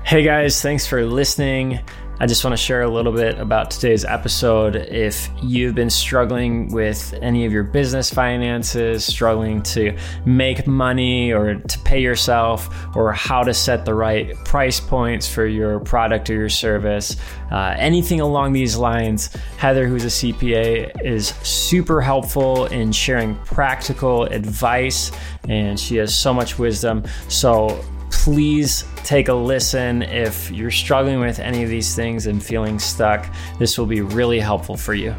Hey guys, thanks for listening. I just want to share a little bit about today's episode. If you've been struggling with any of your business finances, struggling to make money or to pay yourself, or how to set the right price points for your product or your service, anything along these lines, Heather, who's a CPA, is super helpful in sharing practical advice, and she has so much wisdom. So please take a listen. If you're struggling with any of these things and feeling stuck, this will be really helpful for you.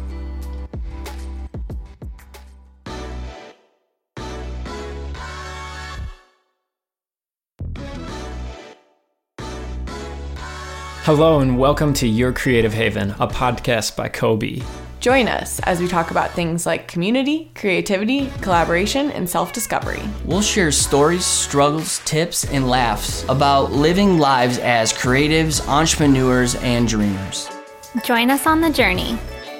Hello and welcome to Your Creative Haven, a podcast by Kobe. Join us as we talk about things like community, creativity, collaboration, and self-discovery. We'll share stories, struggles, tips, and laughs about living lives as creatives, entrepreneurs, and dreamers. Join us on the journey.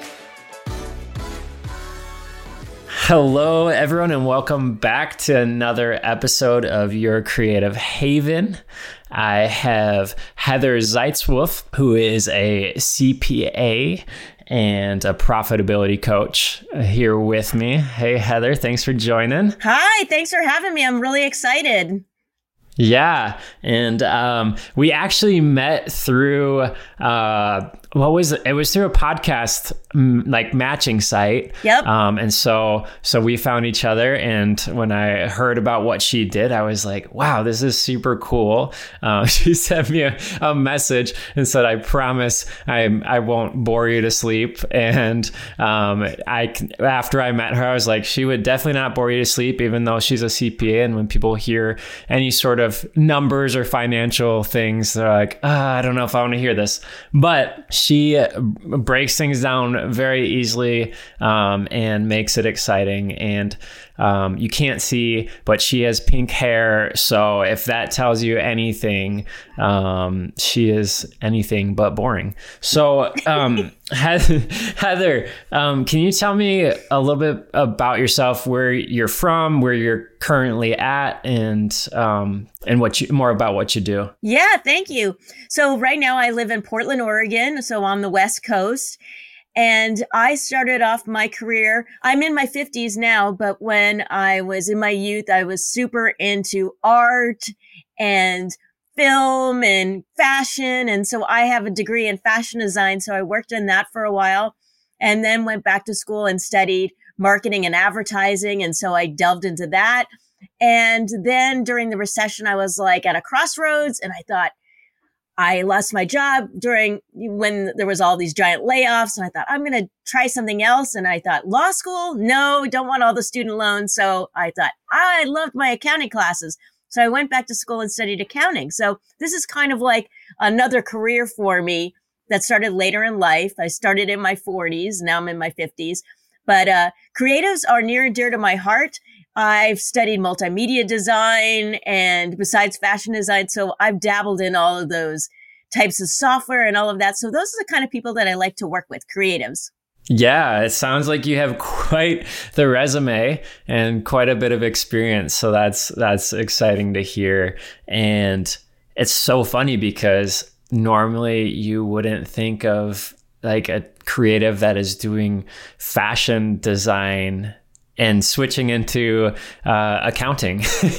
Hello, everyone, and welcome back to another episode of Your Creative Haven. I have Heather Zeitzwolf, who is a CPA and a profitability coach, here with me. Hey, Heather, thanks for joining. Hi, thanks for having me. I'm really excited. Yeah, and we actually met through it was through a podcast like matching site. Yep. And so we found each other, and when I heard about what she did, I was like, wow, this is super cool. She sent me a message and said, I promise I won't bore you to sleep. And after I met her, I was like, she would definitely not bore you to sleep, even though she's a CPA. And when people hear any sort of numbers or financial things, they're like, I don't know if I want to hear this. But she breaks things down very easily and makes it exciting. And you can't see, but she has pink hair. So if that tells you anything, she is anything but boring. So Heather, can you tell me a little bit about yourself, where you're from, where you're currently at, and more about what you do? Yeah, thank you. So right now I live in Portland, Oregon, so on the West Coast. And I started off my career, I'm in my 50s now, but when I was in my youth, I was super into art and film and fashion. And so I have a degree in fashion design. So I worked in that for a while and then went back to school and studied marketing and advertising. And so I delved into that. And then during the recession, I was like at a crossroads, and I thought, I lost my job when there was all these giant layoffs, and I thought, I'm going to try something else. And I thought, law school? No, don't want all the student loans. So I thought, I loved my accounting classes. So I went back to school and studied accounting. So this is kind of like another career for me that started later in life. I started in my 40s. Now I'm in my 50s. But creatives are near and dear to my heart. I've studied multimedia design and besides fashion design. So I've dabbled in all of those types of software and all of that. So those are the kind of people that I like to work with, creatives. Yeah, it sounds like you have quite the resume and quite a bit of experience. So that's exciting to hear. And it's so funny because normally you wouldn't think of like a creative that is doing fashion design and switching into accounting.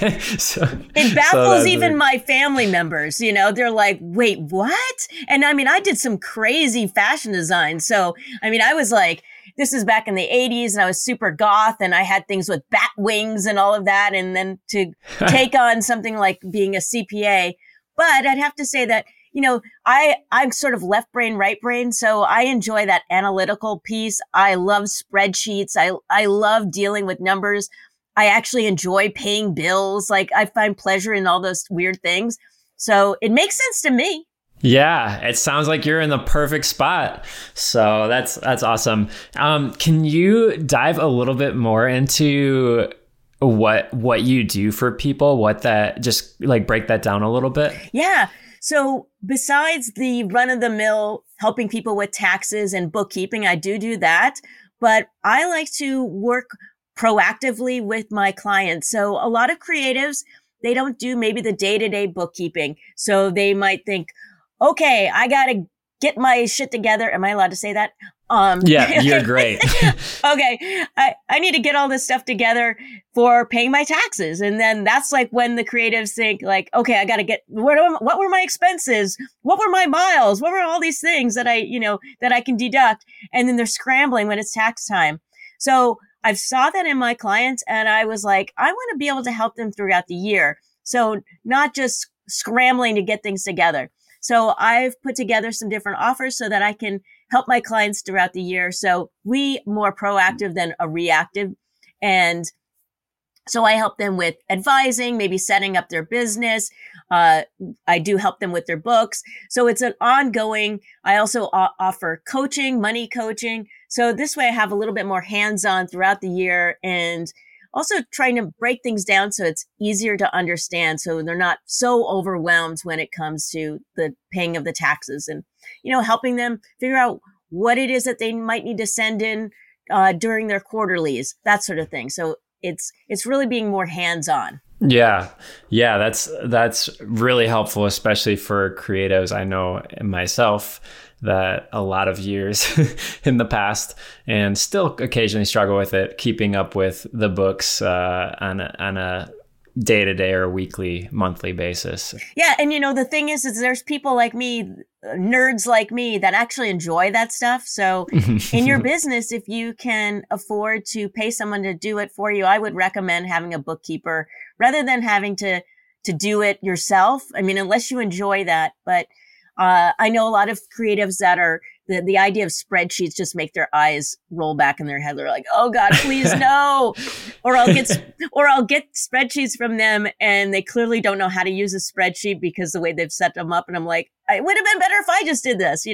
It baffles even my family members. You know, they're like, wait, what? And I mean, I did some crazy fashion design. So, I mean, I was like, this is back in the 80s and I was super goth and I had things with bat wings and all of that. And then to take on something like being a CPA. But I'd have to say that, you know, I'm sort of left brain, right brain. So I enjoy that analytical piece. I love spreadsheets. I love dealing with numbers. I actually enjoy paying bills. Like I find pleasure in all those weird things. So it makes sense to me. Yeah, it sounds like you're in the perfect spot. So that's awesome. Can you dive a little bit more into what you do for people? Just like break that down a little bit? Yeah. So besides the run-of-the-mill helping people with taxes and bookkeeping, I do that. But I like to work proactively with my clients. So a lot of creatives they don't do maybe the day-to-day bookkeeping. So they might think, okay, I got to get my shit together. Am I allowed to say that? Yeah, you're great. Okay. I need to get all this stuff together for paying my taxes. And then that's like when the creatives think like, okay, I got to get, what were my expenses? What were my miles? What were all these things that that I can deduct? And then they're scrambling when it's tax time. So I've saw that in my clients, and I was like, I want to be able to help them throughout the year. So not just scrambling to get things together. So I've put together some different offers so that I can help my clients throughout the year. So we more proactive than a reactive. And so I help them with advising, maybe setting up their business. I do help them with their books. So it's an ongoing. I also offer coaching, money coaching. So this way I have a little bit more hands-on throughout the year, and also trying to break things down so it's easier to understand. So they're not so overwhelmed when it comes to the paying of the taxes, and, helping them figure out what it is that they might need to send in during their quarterlies, that sort of thing. So it's really being more hands-on. Yeah. That's really helpful, especially for creatives. I know myself that a lot of years in the past, and still occasionally struggle with it, keeping up with the books on a day-to-day or weekly, monthly basis. Yeah. And the thing is there's people like me, nerds like me, that actually enjoy that stuff. So in your business, if you can afford to pay someone to do it for you, I would recommend having a bookkeeper rather than having to do it yourself. I mean, unless you enjoy that. But I know a lot of creatives that are the idea of spreadsheets just make their eyes roll back in their head. They're like, "Oh God, please no!" Or I'll get spreadsheets from them, and they clearly don't know how to use a spreadsheet because the way they've set them up. And I'm like, it would have been better if I just did this,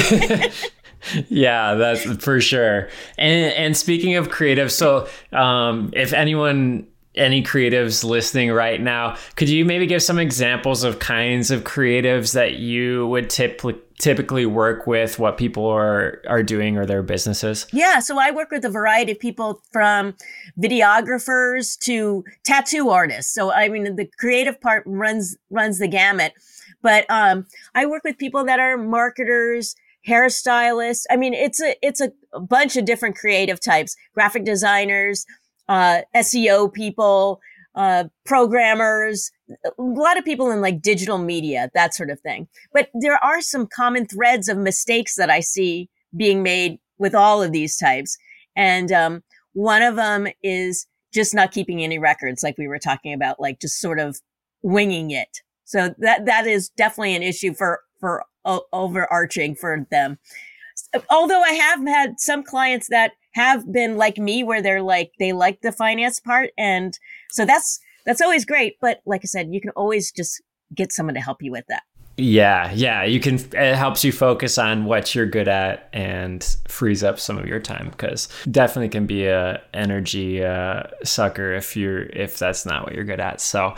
Yeah, that's for sure. And speaking of creative, so if any creatives listening right now, could you maybe give some examples of kinds of creatives that you would typically work with, what people are doing or their businesses? Yeah. So I work with a variety of people, from videographers to tattoo artists. So I mean, the creative part runs the gamut, but I work with people that are marketers, hairstylists. I mean, it's a bunch of different creative types, graphic designers, SEO people, programmers, a lot of people in like digital media, that sort of thing. But there are some common threads of mistakes that I see being made with all of these types. And one of them is just not keeping any records, like we were talking about, like just sort of winging it. So that is definitely an issue for overarching for them. Although I have had some clients that have been like me, where they like the finance part. And so that's always great. But like I said, you can always just get someone to help you with that. Yeah. It helps you focus on what you're good at and frees up some of your time, because definitely can be a energy sucker if that's not what you're good at. So,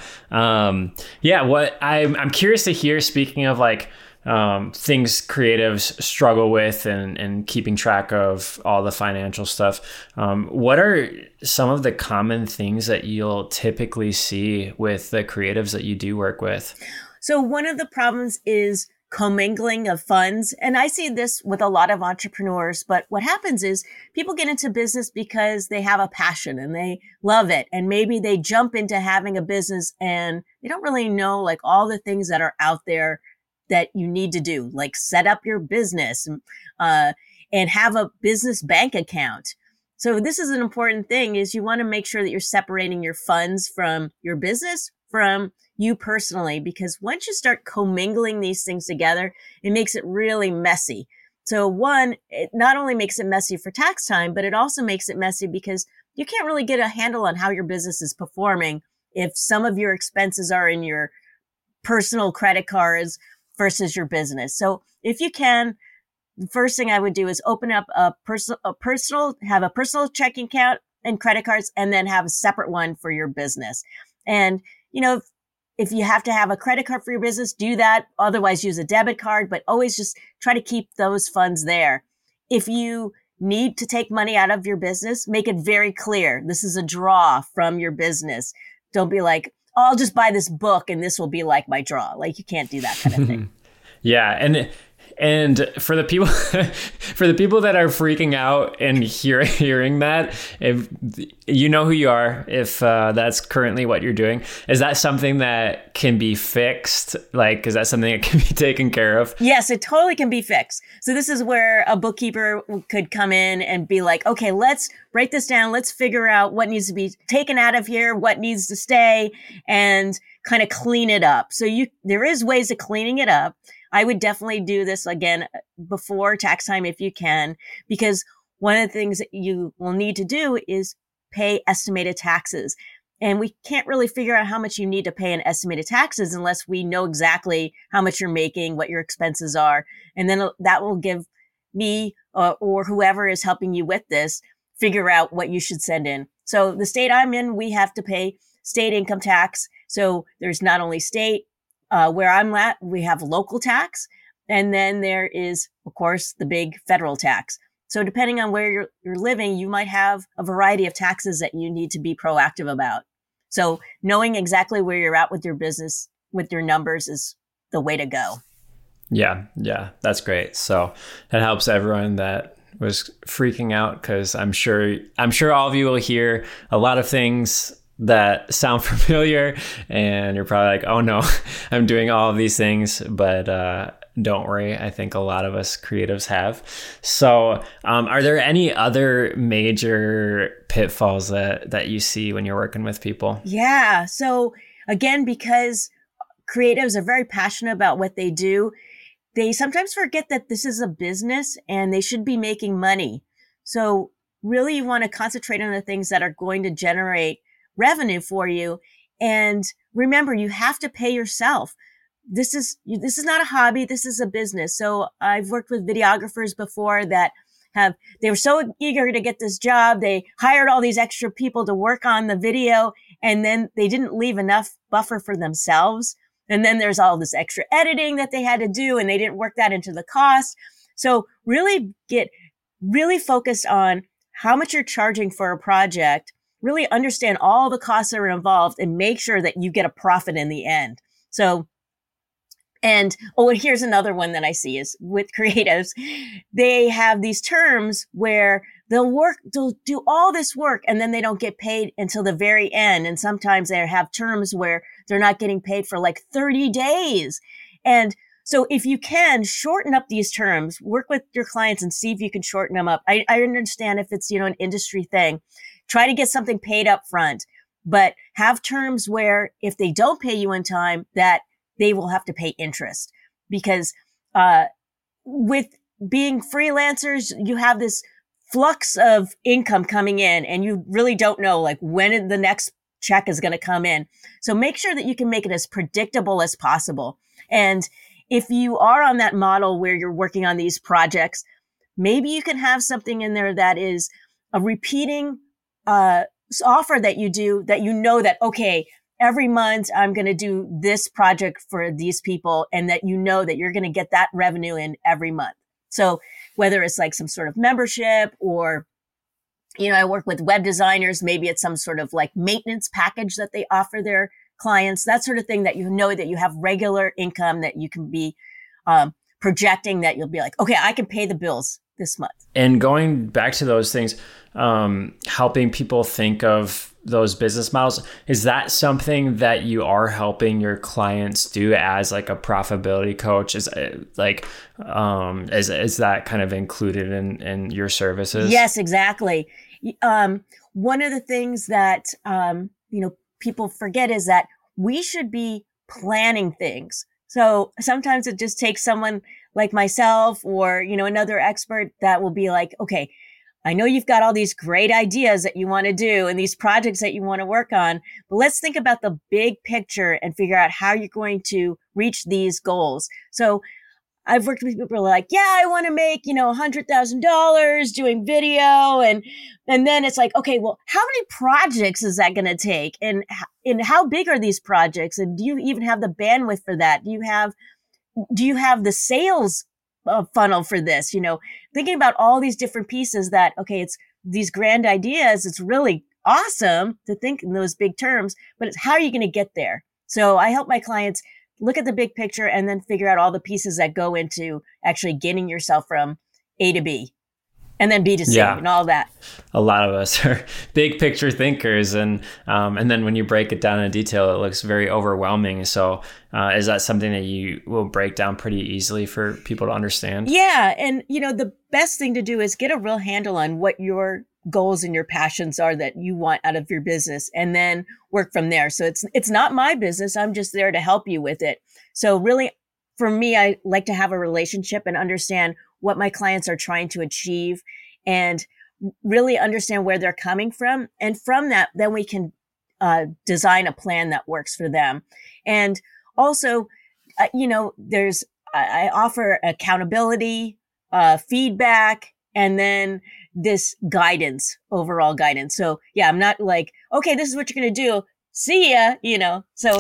what I'm curious to hear, speaking of like, things creatives struggle with and keeping track of all the financial stuff. What are some of the common things that you'll typically see with the creatives that you do work with? So one of the problems is commingling of funds. And I see this with a lot of entrepreneurs, but what happens is people get into business because they have a passion and they love it. And maybe they jump into having a business and they don't really know like all the things that are out there that you need to do, like set up your business and have a business bank account. So this is an important thing, is you want to make sure that you're separating your funds from your business, from you personally, because once you start commingling these things together, it makes it really messy. So one, it not only makes it messy for tax time, but it also makes it messy because you can't really get a handle on how your business is performing if some of your expenses are in your personal credit cards versus your business. So if you can, the first thing I would do is open up have a personal checking account and credit cards, and then have a separate one for your business. And, if you have to have a credit card for your business, do that. Otherwise, use a debit card, but always just try to keep those funds there. If you need to take money out of your business, make it very clear. This is a draw from your business. Don't be like, I'll just buy this book and this will be like my draw. Like you can't do that kind of thing. Yeah. And for the people that are freaking out and hearing that, if you know who you are, if that's currently what you're doing, is that something that can be fixed? Like, is that something that can be taken care of? Yes, it totally can be fixed. So this is where a bookkeeper could come in and be like, okay, let's write this down. Let's figure out what needs to be taken out of here, what needs to stay, and kind of clean it up. So there is ways of cleaning it up. I would definitely do this again before tax time if you can, because one of the things that you will need to do is pay estimated taxes. And we can't really figure out how much you need to pay in estimated taxes unless we know exactly how much you're making, what your expenses are. And then that will give me or whoever is helping you with this figure out what you should send in. So the state I'm in, we have to pay state income tax. So there's not only state, where I'm at, we have local tax. And then there is, of course, the big federal tax. So depending on where you're living, you might have a variety of taxes that you need to be proactive about. So knowing exactly where you're at with your business, with your numbers is the way to go. Yeah, that's great. So that helps everyone that was freaking out, because I'm sure all of you will hear a lot of things that sound familiar, and you're probably like, oh no, I'm doing all of these things, but don't worry. I think a lot of us creatives have. So are there any other major pitfalls that you see when you're working with people? Yeah. So again, because creatives are very passionate about what they do, they sometimes forget that this is a business and they should be making money. So really you want to concentrate on the things that are going to generate revenue for you. And remember, you have to pay yourself. This is not a hobby. This is a business. So I've worked with videographers before that they were so eager to get this job. They hired all these extra people to work on the video, and then they didn't leave enough buffer for themselves. And then there's all this extra editing that they had to do, and they didn't work that into the cost. So really get really focused on how much you're charging for a project. Really understand all the costs that are involved and make sure that you get a profit in the end. So, and here's another one that I see is with creatives. They have these terms where they'll do all this work and then they don't get paid until the very end. And sometimes they have terms where they're not getting paid for like 30 days. And so if you can shorten up these terms, work with your clients and see if you can shorten them up. I understand if it's, an industry thing. Try to get something paid up front, but have terms where if they don't pay you in time, that they will have to pay interest. Because with being freelancers, you have this flux of income coming in and you really don't know like when the next check is going to come in. So make sure that you can make it as predictable as possible. And if you are on that model where you're working on these projects, maybe you can have something in there that is a repeating offer that you do, that that, okay, every month I'm going to do this project for these people, and that that you're going to get that revenue in every month. So whether it's like some sort of membership or, I work with web designers, maybe it's some sort of like maintenance package that they offer their clients, that sort of thing, that that you have regular income that you can be projecting, that you'll be like, okay, I can pay the bills this month. And going back to those things, helping people think of those business models, is that something that you are helping your clients do as like a profitability coach? Is like, is that kind of included in your services? Yes, exactly. One of the things that, people forget is that we should be planning things. So sometimes it just takes someone like myself or, another expert that will be like, okay, I know you've got all these great ideas that you want to do and these projects that you want to work on, but let's think about the big picture and figure out how you're going to reach these goals. So I've worked with people who are like, yeah, I want to make, $100,000 doing video. And then it's like, okay, well, how many projects is that going to take? And how big are these projects? And do you even have the bandwidth for that? Do you have the sales funnel for this? Thinking about all these different pieces that, okay, it's these grand ideas. It's really awesome to think in those big terms, but it's how are you going to get there? So I help my clients look at the big picture and then figure out all the pieces that go into actually getting yourself from A to B and then B to C and all that. A lot of us are big picture thinkers. And then when you break it down in detail, it looks very overwhelming. So is that something that you will break down pretty easily for people to understand? Yeah. And, the best thing to do is get a real handle on what your goals and your passions are that you want out of your business, and then work from there. So it's not my business. I'm just there to help you with it. So really, for me, I like to have a relationship and understand what my clients are trying to achieve and really understand where they're coming from. And from that, then we can design a plan that works for them. And also, I offer accountability, feedback, and then this guidance, overall guidance. So yeah, I'm not like, okay, this is what you're going to do. See ya, so,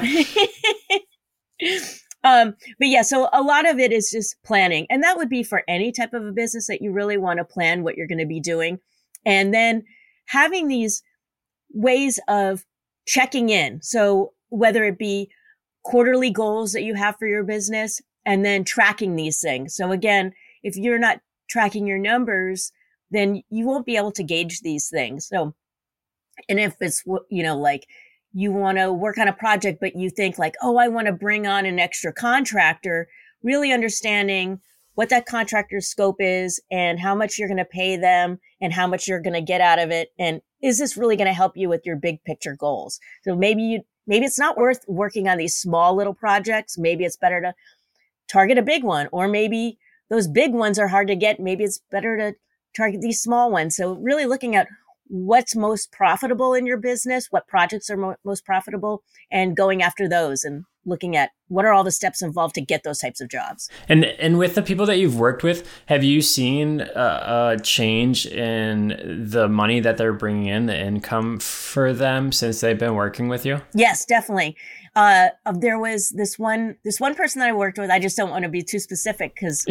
but yeah, so a lot of it is just planning, and that would be for any type of a business that you really want to plan what you're going to be doing. And then having these ways of checking in. So whether it be quarterly goals that you have for your business and then tracking these things. So again, if you're not tracking your numbers, then you won't be able to gauge these things. So, and if it's, like you want to work on a project, but you think like, oh, I want to bring on an extra contractor, really understanding what that contractor's scope is and how much you're going to pay them and how much you're going to get out of it. And is this really going to help you with your big picture goals? So maybe it's not worth working on these small little projects. Maybe it's better to target a big one, or maybe those big ones are hard to get. Maybe it's better to target these small ones. So really looking at what's most profitable in your business, what projects are most profitable, and going after those and looking at what are all the steps involved to get those types of jobs. And with the people that you've worked with, have you seen a change in the money that they're bringing in, the income for them since they've been working with you? Yes, definitely. There was this one person that I worked with. I just don't want to be too specific because,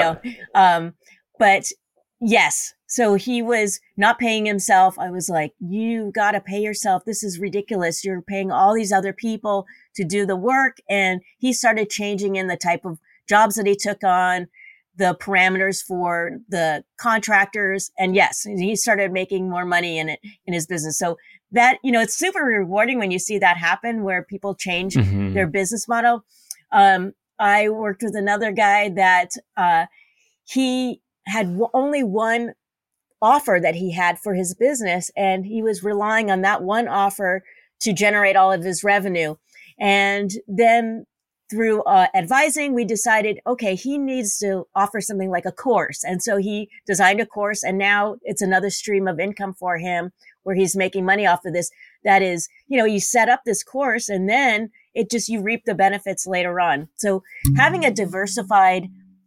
but yes. So he was not paying himself. I was like, you got to pay yourself. This is ridiculous. You're paying all these other people to do the work. And he started changing in the type of jobs that he took on, the parameters for the contractors. And yes, he started making more money in his business. So that, it's super rewarding when you see that happen where people change their business model. I worked with another guy that, he had only one offer that he had for his business, and he was relying on that one offer to generate all of his revenue. And then through advising, we decided, okay, he needs to offer something like a course. And so he designed a course, and now it's another stream of income for him where he's making money off of this. That is, you set up this course and then you reap the benefits later on. So having a diversified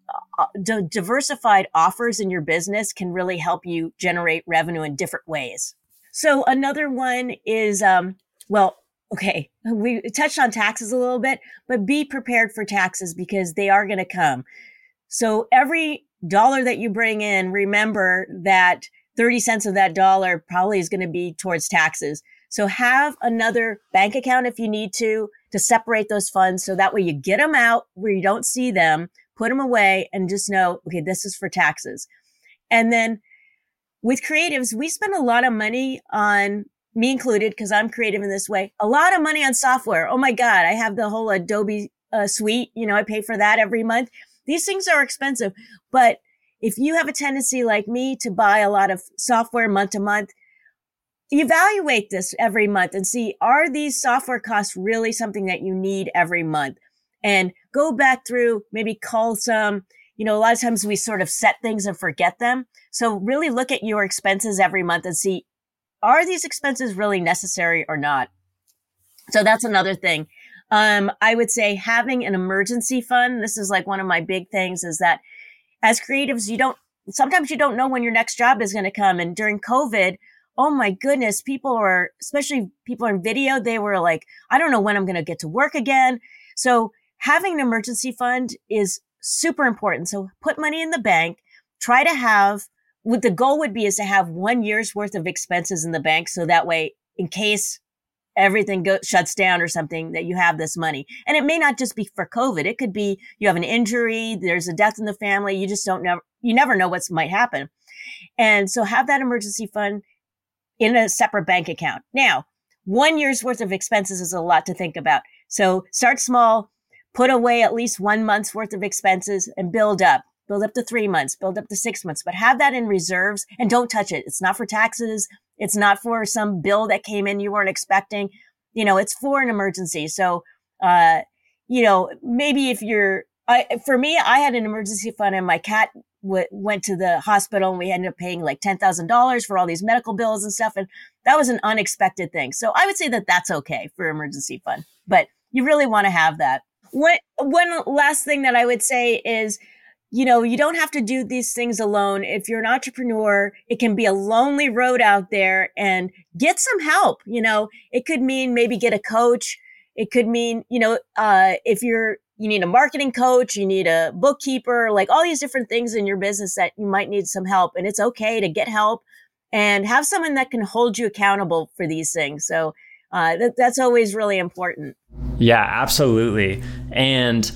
offers in your business can really help you generate revenue in different ways. So another one is, we touched on taxes a little bit, but be prepared for taxes because they are going to come. So every dollar that you bring in, remember that 30 cents of that dollar probably is going to be towards taxes. So have another bank account if you need to separate those funds. So that way you get them out where you don't see them, put them away, and just know, okay, this is for taxes. And then with creatives, we spend a lot of money on, me included, because I'm creative in this way, a lot of money on software. Oh my God, I have the whole Adobe suite. I pay for that every month. These things are expensive. But if you have a tendency like me to buy a lot of software month to month, evaluate this every month and see, are these software costs really something that you need every month? And go back through, maybe call some, a lot of times we sort of set things and forget them. So really look at your expenses every month and see, are these expenses really necessary or not? So that's another thing. I would say having an emergency fund. This is like one of my big things is that as creatives, sometimes you don't know when your next job is going to come. And during COVID, oh my goodness, especially people in video, they were like, I don't know when I'm going to get to work again. So having an emergency fund is super important. So put money in the bank, try to have what the goal would be is to have 1 year's worth of expenses in the bank. So that way, in case everything shuts down or something, that you have this money. And it may not just be for COVID. It could be you have an injury, there's a death in the family. You just you never know what might happen. And so have that emergency fund in a separate bank account. Now, 1 year's worth of expenses is a lot to think about. So start small, put away at least 1 month's worth of expenses and build up to 3 months, build up to 6 months, but have that in reserves and don't touch it. It's not for taxes. It's not for some bill that came in you weren't expecting. It's for an emergency. So, maybe if for me, I had an emergency fund and my cat went to the hospital and we ended up paying like $10,000 for all these medical bills and stuff. And that was an unexpected thing. So I would say that that's okay for emergency fund, but you really want to have that. One last thing that I would say is, you don't have to do these things alone. If you're an entrepreneur, it can be a lonely road out there, and get some help. It could mean maybe get a coach. It could mean, if you need a marketing coach, you need a bookkeeper, like all these different things in your business that you might need some help. And it's okay to get help and have someone that can hold you accountable for these things. So that's always really important. Yeah, absolutely. And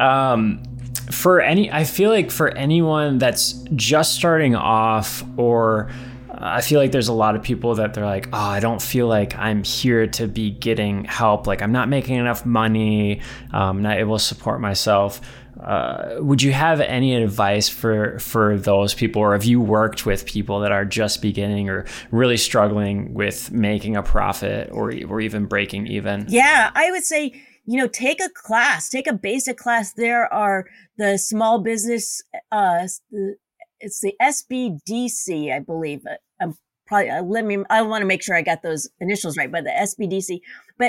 I feel like for anyone that's just starting off, or I feel like there's a lot of people that they're like, oh, I don't feel like I'm here to be getting help. Like I'm not making enough money. I'm not able to support myself. Would you have any advice for those people, or have you worked with people that are just beginning or really struggling with making a profit or even breaking even? Yeah, I would say, take a class, take a basic class. There are the small business, it's the SBDC, I believe. I want to make sure I got those initials right, but the SBDC. But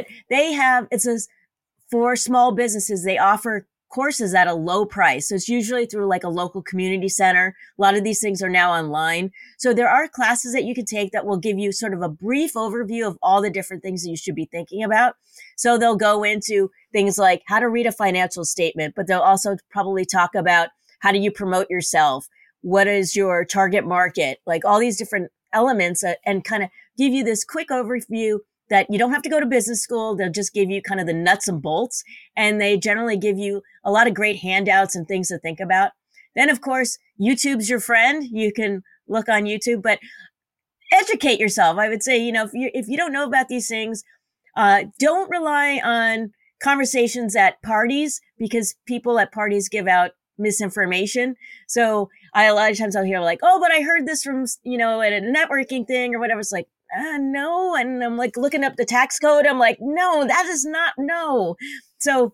for small businesses, they offer courses at a low price. So it's usually through like a local community center. A lot of these things are now online. So there are classes that you can take that will give you sort of a brief overview of all the different things that you should be thinking about. So they'll go into things like how to read a financial statement, but they'll also probably talk about how do you promote yourself? What is your target market? Like all these different elements, and kind of give you this quick overview that you don't have to go to business school. They'll just give you kind of the nuts and bolts, and they generally give you a lot of great handouts and things to think about. Then, of course, YouTube's your friend. You can look on YouTube, but educate yourself. I would say, if you don't know about these things, don't rely on conversations at parties, because people at parties give out misinformation. So a lot of times I'll hear like, oh, but I heard this from, at a networking thing or whatever. It's like, no. And I'm like looking up the tax code. I'm like, no, that is not, no. So,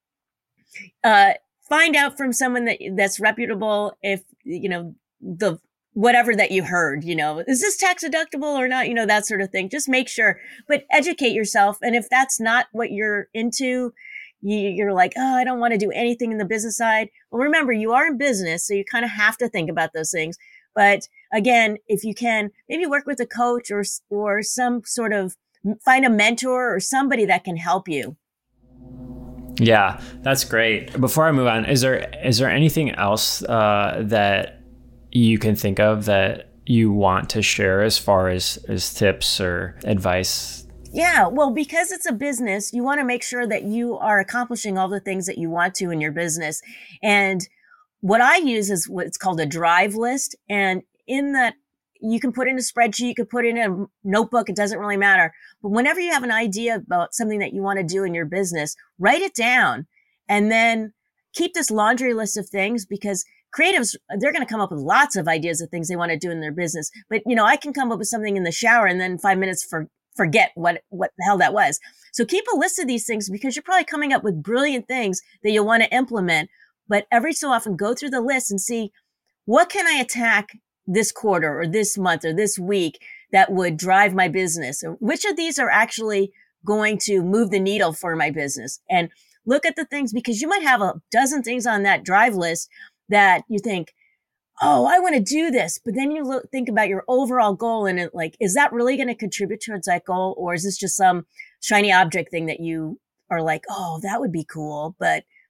find out from someone that's reputable if, the whatever that you heard, is this tax deductible or not? That sort of thing. Just make sure, but educate yourself. And if that's not what you're into, you're like, oh, I don't want to do anything in the business side. Well, remember, you are in business, so you kind of have to think about those things. But again, if you can, maybe work with a coach or some sort of find a mentor or somebody that can help you. Yeah, that's great. Before I move on, is there anything else that you can think of that you want to share as far as tips or advice? Yeah, well, because it's a business, you want to make sure that you are accomplishing all the things that you want to in your business. And what I use is what's called a drive list. And in that, you can put in a spreadsheet, you can put in a notebook. It doesn't really matter. But whenever you have an idea about something that you want to do in your business, write it down and then keep this laundry list of things, because creatives, they're going to come up with lots of ideas of things they want to do in their business. But, I can come up with something in the shower and then 5 minutes forget what the hell that was. So keep a list of these things, because you're probably coming up with brilliant things that you'll want to implement. But every so often go through the list and see, what can I attack this quarter or this month or this week that would drive my business? Which of these are actually going to move the needle for my business? And look at the things, because you might have a dozen things on that drive list that you think, oh, I want to do this. But then you think about your overall goal, and it like, is that really going to contribute towards that goal? Or is this just some shiny object thing that you are like, oh, that would be cool, but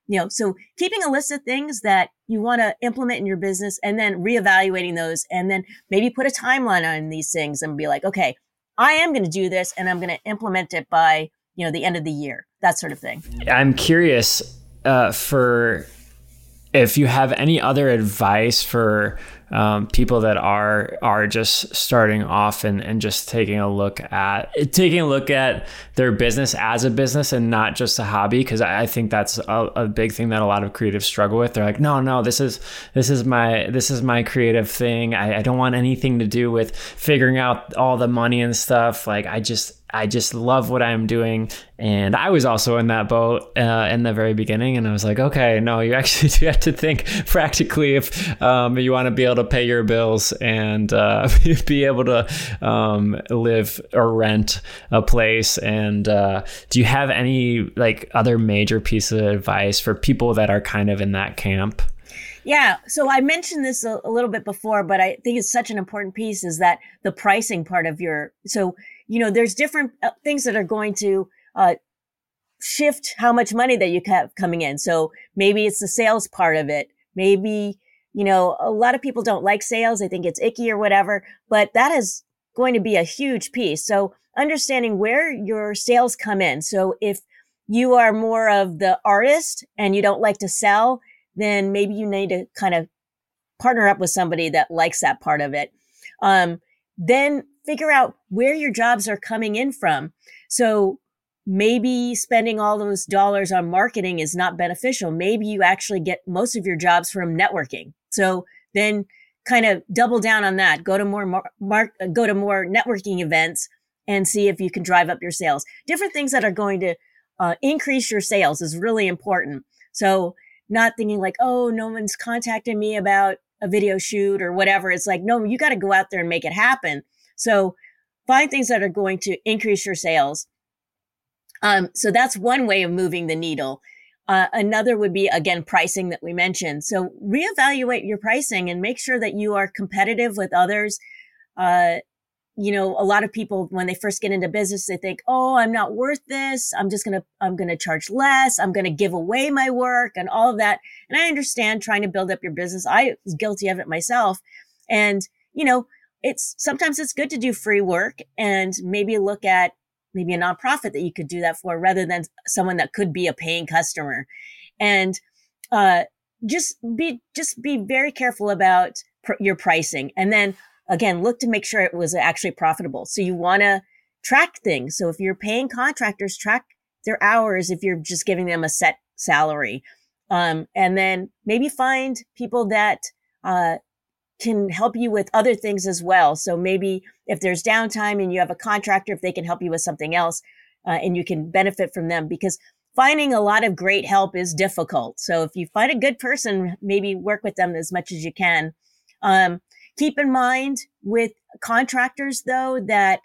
So keeping a list of things that you want to implement in your business and then reevaluating those, and then maybe put a timeline on these things and be like, okay, I am going to do this and I'm going to implement it by, the end of the year, that sort of thing. I'm curious for if you have any other advice for people that are just starting off and just taking a look at their business as a business and not just a hobby, because I think that's a big thing that a lot of creatives struggle with. They're like, no, this is my creative thing. I don't want anything to do with figuring out all the money and stuff. Like I just love what I'm doing. And I was also in that boat in the very beginning. And I was like, okay, no, you actually do have to think practically if you want to be able to pay your bills and be able to live or rent a place. And do you have any like other major piece of advice for people that are kind of in that camp? Yeah. So I mentioned this a little bit before, but I think it's such an important piece is that the pricing part of there's different things that are going to shift how much money that you have coming in. So maybe it's the sales part of it. Maybe, a lot of people don't like sales. They think it's icky or whatever, but that is going to be a huge piece. So understanding where your sales come in. So if you are more of the artist and you don't like to sell, then maybe you need to kind of partner up with somebody that likes that part of it. Then figure out where your jobs are coming in from. So maybe spending all those dollars on marketing is not beneficial. Maybe you actually get most of your jobs from networking. So then kind of double down on that. Go to more networking events and see if you can drive up your sales. Different things that are going to increase your sales is really important. So not thinking like, oh, no one's contacted me about a video shoot or whatever. It's like, no, you got to go out there and make it happen. So find things that are going to increase your sales. So that's one way of moving the needle. Another would be, again, pricing that we mentioned. So reevaluate your pricing and make sure that you are competitive with others. A lot of people, when they first get into business, they think, oh, I'm not worth this. I'm going to charge less. I'm going to give away my work and all of that. And I understand trying to build up your business. I was guilty of it myself. And, sometimes it's good to do free work and maybe look at a nonprofit that you could do that for rather than someone that could be a paying customer. And, just be very careful about your pricing. And then again, look to make sure it was actually profitable. So you want to track things. So if you're paying contractors, track their hours if you're just giving them a set salary. And then maybe find people that can help you with other things as well. So maybe if there's downtime and you have a contractor, if they can help you with something else and you can benefit from them, because finding a lot of great help is difficult. So if you find a good person, maybe work with them as much as you can. Keep in mind with contractors, though, that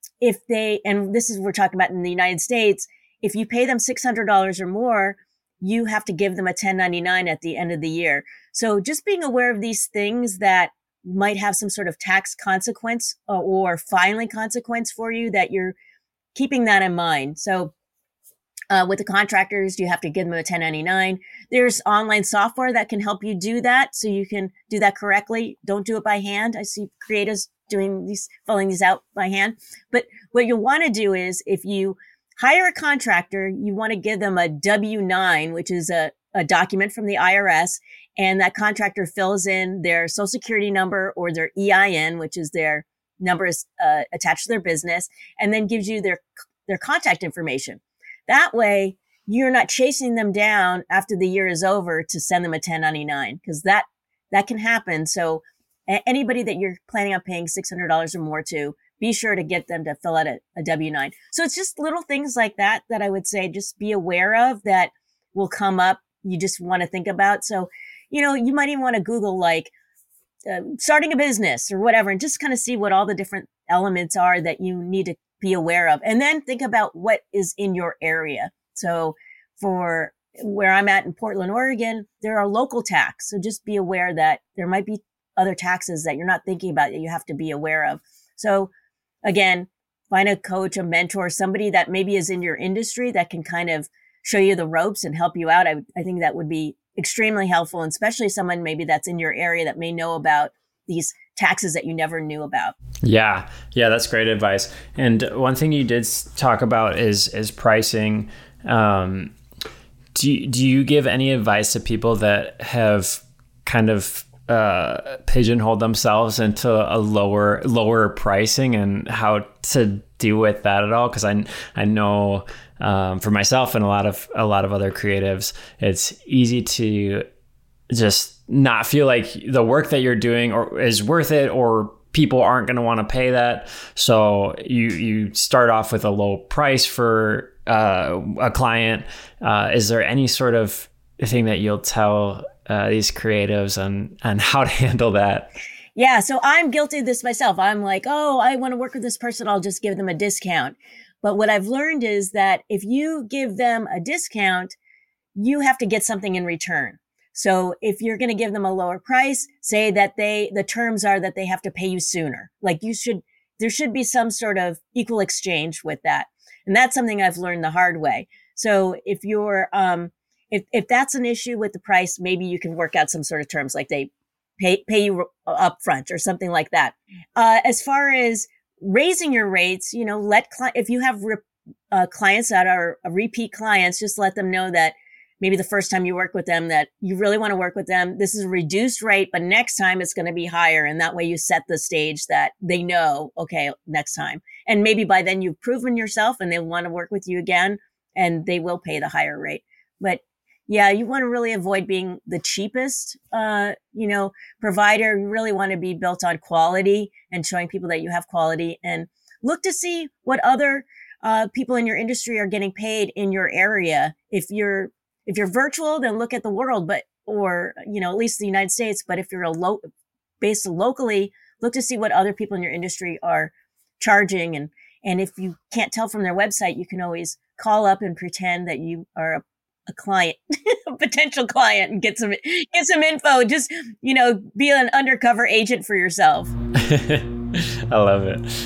and this is, we're talking about in the United States, if you pay them $600 or more, you have to give them a 1099 at the end of the year. So just being aware of these things that might have some sort of tax consequence or filing consequence for you, that you're keeping that in mind. So with the contractors, you have to give them a 1099. There's online software that can help you do that, so you can do that correctly. Don't do it by hand. I see creatives filling these out by hand. But what you'll want to do is, if you hire a contractor, you want to give them a W-9, which is a document from the IRS, and that contractor fills in their social security number or their EIN, which is their number attached to their business, and then gives you their contact information. That way, you're not chasing them down after the year is over to send them a 1099, because that can happen. So anybody that you're planning on paying $600 or more to, be sure to get them to fill out a W-9. So it's just little things like that I would say just be aware of that will come up. You just want to think about. So, you might even want to Google starting a business or whatever, and just kind of see what all the different elements are that you need to be aware of. And then think about what is in your area. So for where I'm at in Portland, Oregon, there are local tax. So just be aware that there might be other taxes that you're not thinking about that you have to be aware of. So again, find a coach, a mentor, somebody that maybe is in your industry that can kind of show you the ropes and help you out, I think that would be extremely helpful, and especially someone maybe that's in your area that may know about these taxes that you never knew about. Yeah, that's great advice. And one thing you did talk about is pricing. Do you give any advice to people that have kind of pigeonholed themselves into a lower pricing, and how to deal with that at all? Because I know for myself and a lot of other creatives, it's easy to just not feel like the work that you're doing is worth it, or people aren't going to want to pay that. So you start off with a low price for a client. Is there any sort of thing that you'll tell these creatives on how to handle that? Yeah, so I'm guilty of this myself. I'm like, oh, I want to work with this person, I'll just give them a discount. But what I've learned is that if you give them a discount, you have to get something in return. So if you're going to give them a lower price, say that the terms are that they have to pay you sooner. Like there should be some sort of equal exchange with that. And that's something I've learned the hard way. So if you're, if that's an issue with the price, maybe you can work out some sort of terms, like they pay you up front or something like that. As far as raising your rates, if you have clients that are repeat clients, just let them know that maybe the first time you work with them, that you really want to work with them. This is a reduced rate, but next time it's going to be higher. And that way you set the stage that they know, okay, next time. And maybe by then you've proven yourself and they want to work with you again, and they will pay the higher rate. But yeah, you want to really avoid being the cheapest, provider. You really want to be built on quality and showing people that you have quality, and look to see what other people in your industry are getting paid in your area. If you're virtual, then look at the world, or at least the United States. But if you're based locally, look to see what other people in your industry are charging. And if you can't tell from their website, you can always call up and pretend that you are a client, a potential client, and get some info. Just, be an undercover agent for yourself. I love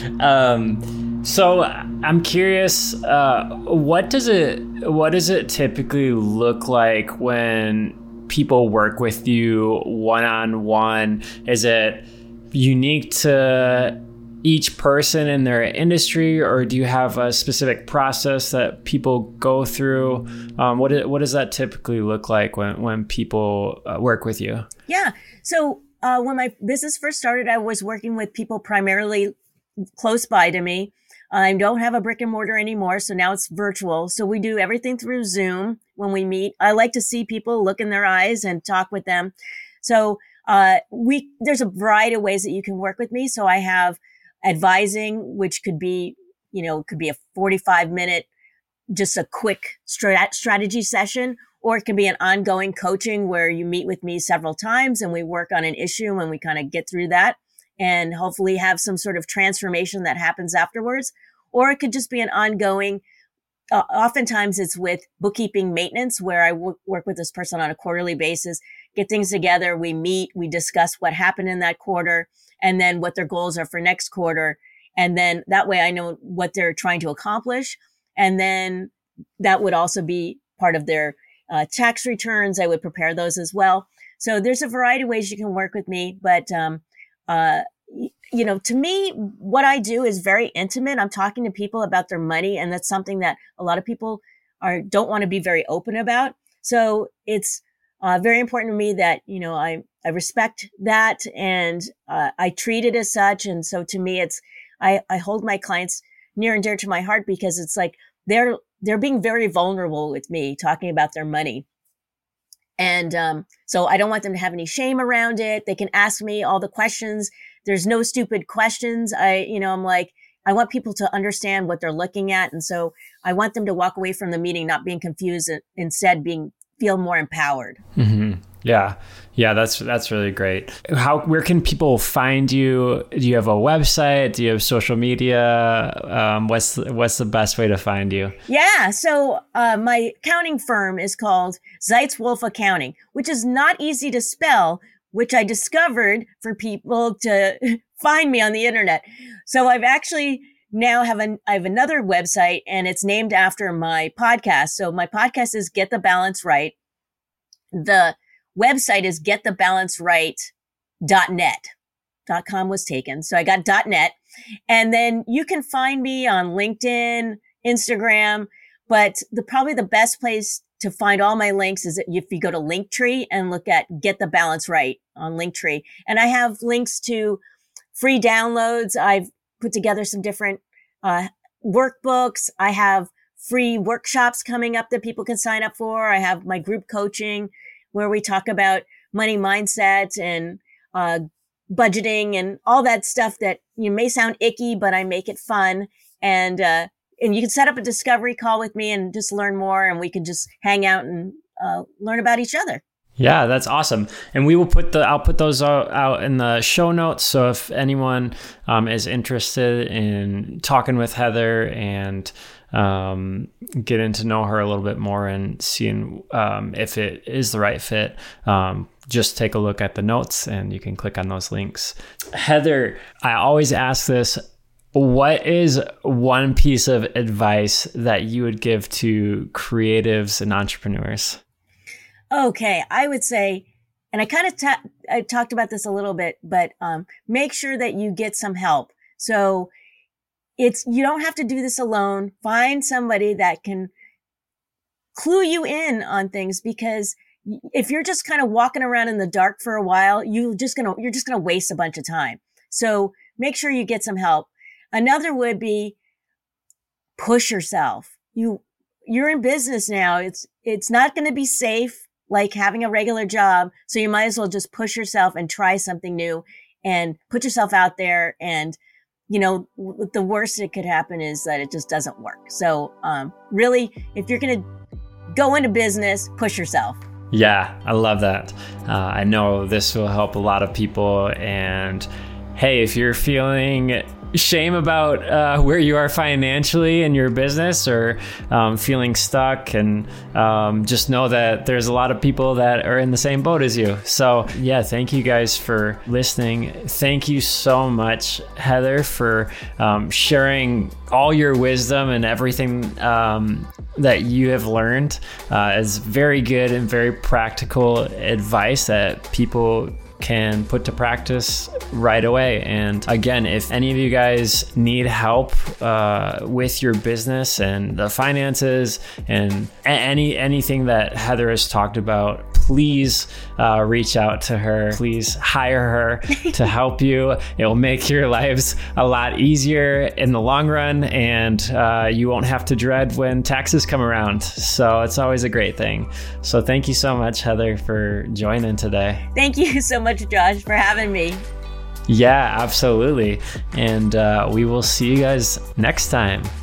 it. So I'm curious, what does it typically look like when people work with you one-on-one? Is it unique to each person in their industry, or do you have a specific process that people go through? What does that typically look like when people work with you? Yeah. So when my business first started, I was working with people primarily close by to me. I don't have a brick and mortar anymore, so now it's virtual. So we do everything through Zoom when we meet. I like to see people, look in their eyes, and talk with them. So there's a variety of ways that you can work with me. So I have advising, which could be a 45-minute, just a quick strategy session, or it can be an ongoing coaching where you meet with me several times and we work on an issue and we kind of get through that and hopefully have some sort of transformation that happens afterwards. Or it could just be an ongoing, oftentimes it's with bookkeeping maintenance, where I work with this person on a quarterly basis, get things together. We meet, we discuss what happened in that quarter and then what their goals are for next quarter. And then that way I know what they're trying to accomplish. And then that would also be part of their tax returns. I would prepare those as well. So there's a variety of ways you can work with me. But, to me, what I do is very intimate. I'm talking to people about their money. And that's something that a lot of people don't want to be very open about. So it's very important to me that, I respect that and I treat it as such. And so to me, I hold my clients near and dear to my heart because it's like they're being very vulnerable with me talking about their money. And so I don't want them to have any shame around it. They can ask me all the questions. There's no stupid questions. I'm like, I want people to understand what they're looking at. And so I want them to walk away from the meeting not being confused, and instead feel more empowered. Mm-hmm. Yeah, that's really great. Where can people find you? Do you have a website? Do you have social media? What's the best way to find you? Yeah, so my accounting firm is called Zeitz Wolf Accounting, which is not easy to spell, which I discovered for people to find me on the internet. So I've actually now I have another website, and it's named after my podcast. So my podcast is Get the Balance Right. The website is getthebalanceright.net. .com was taken. So I got .net. And then you can find me on LinkedIn, Instagram, but probably the best place to find all my links is if you go to Linktree and look at Get the Balance Right on Linktree. And I have links to free downloads. I've put together some different workbooks. I have free workshops coming up that people can sign up for. I have my group coaching where we talk about money mindset and budgeting and all that stuff that may sound icky, but I make it fun. And you can set up a discovery call with me and just learn more, and we can just hang out and learn about each other. Yeah, that's awesome. And we will I'll put those out in the show notes. So if anyone is interested in talking with Heather and getting to know her a little bit more and seeing if it is the right fit, just take a look at the notes and you can click on those links. Heather, I always ask this. What is one piece of advice that you would give to creatives and entrepreneurs? Okay, I would say, and I kind of I talked about this a little bit, but make sure that you get some help. So you don't have to do this alone. Find somebody that can clue you in on things, because if you're just kind of walking around in the dark for a while, you're just gonna waste a bunch of time. So make sure you get some help. Another would be push yourself. You're in business now. It's not going to be safe like having a regular job. So you might as well just push yourself and try something new and put yourself out there. And, the worst that could happen is that it just doesn't work. So, really, if you're going to go into business, push yourself. Yeah, I love that. I know this will help a lot of people. And hey, if you're feeling shame about where you are financially in your business, or feeling stuck, and just know that there's a lot of people that are in the same boat as you. So yeah, thank you guys for listening. Thank you so much, Heather, for sharing all your wisdom and everything that you have learned. Is very good and very practical advice that people can put to practice right away. And again, if any of you guys need help with your business and the finances and anything that Heather has talked about, please reach out to her. Please hire her to help you. It will make your lives a lot easier in the long run, and you won't have to dread when taxes come around. So it's always a great thing. So thank you so much, Heather, for joining today. Thank you so much, Josh, for having me. Yeah, absolutely. And we will see you guys next time.